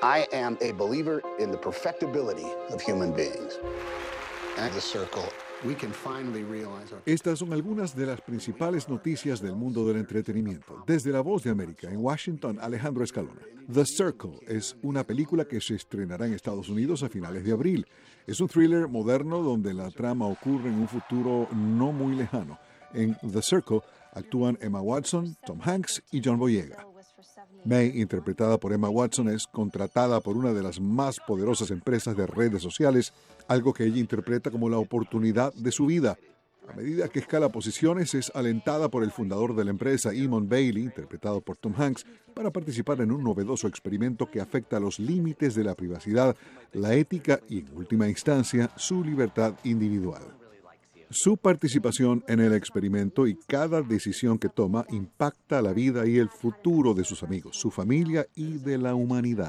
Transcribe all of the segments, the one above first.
I am a believer in the perfectibility of human beings. At the circle, we can finally realize our... Estas son algunas de las principales noticias del mundo del entretenimiento. Desde La Voz de América, en Washington, Alejandro Escalona. The Circle es una película que se estrenará en Estados Unidos a finales de abril. Es un thriller moderno donde la trama ocurre en un futuro no muy lejano. En The Circle actúan Emma Watson, Tom Hanks y John Boyega. May, interpretada por Emma Watson, es contratada por una de las más poderosas empresas de redes sociales, algo que ella interpreta como la oportunidad de su vida. A medida que escala posiciones, es alentada por el fundador de la empresa, Eamon Bailey, interpretado por Tom Hanks, para participar en un novedoso experimento que afecta los límites de la privacidad, la ética y, en última instancia, su libertad individual. Su participación en el experimento y cada decisión que toma impacta la vida y el futuro de sus amigos, su familia y de la humanidad.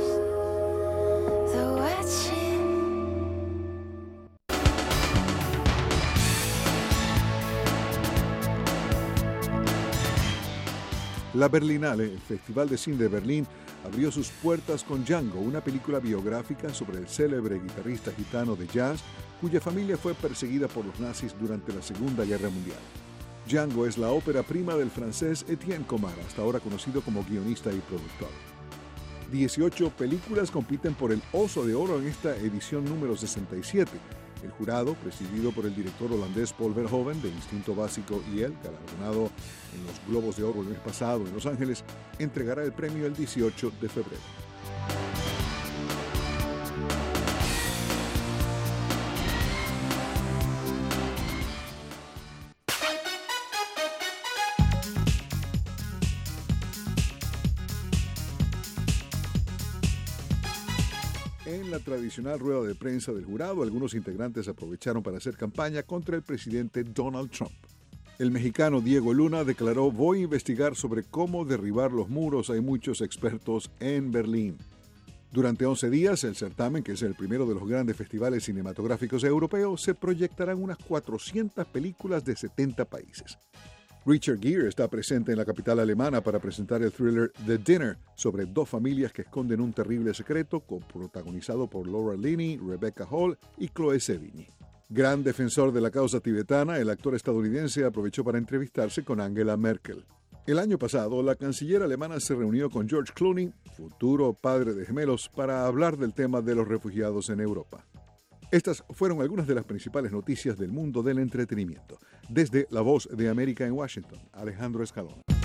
La Berlinale, el Festival de Cine de Berlín, abrió sus puertas con Django, una película biográfica sobre el célebre guitarrista gitano de jazz, cuya familia fue perseguida por los nazis durante la Segunda Guerra Mundial. Django es la ópera prima del francés Etienne Comar, hasta ahora conocido como guionista y productor. 18 películas compiten por el Oso de Oro en esta edición número 67. El jurado, presidido por el director holandés Paul Verhoeven de Instinto Básico y él, galardonado en los Globos de Oro el mes pasado en Los Ángeles, entregará el premio el 18 de febrero. En la tradicional rueda de prensa del jurado, algunos integrantes aprovecharon para hacer campaña contra el presidente Donald Trump. El mexicano Diego Luna declaró: "Voy a investigar sobre cómo derribar los muros. Hay muchos expertos en Berlín". Durante 11 días, el certamen, que es el primero de los grandes festivales cinematográficos europeos, se proyectarán unas 400 películas de 70 países. Richard Gere está presente en la capital alemana para presentar el thriller The Dinner, sobre dos familias que esconden un terrible secreto, protagonizado por Laura Linney, Rebecca Hall y Chloe Sevigny. Gran defensor de la causa tibetana, el actor estadounidense aprovechó para entrevistarse con Angela Merkel. El año pasado, la canciller alemana se reunió con George Clooney, futuro padre de gemelos, para hablar del tema de los refugiados en Europa. Estas fueron algunas de las principales noticias del mundo del entretenimiento. Desde La Voz de América en Washington, Alejandro Escalona.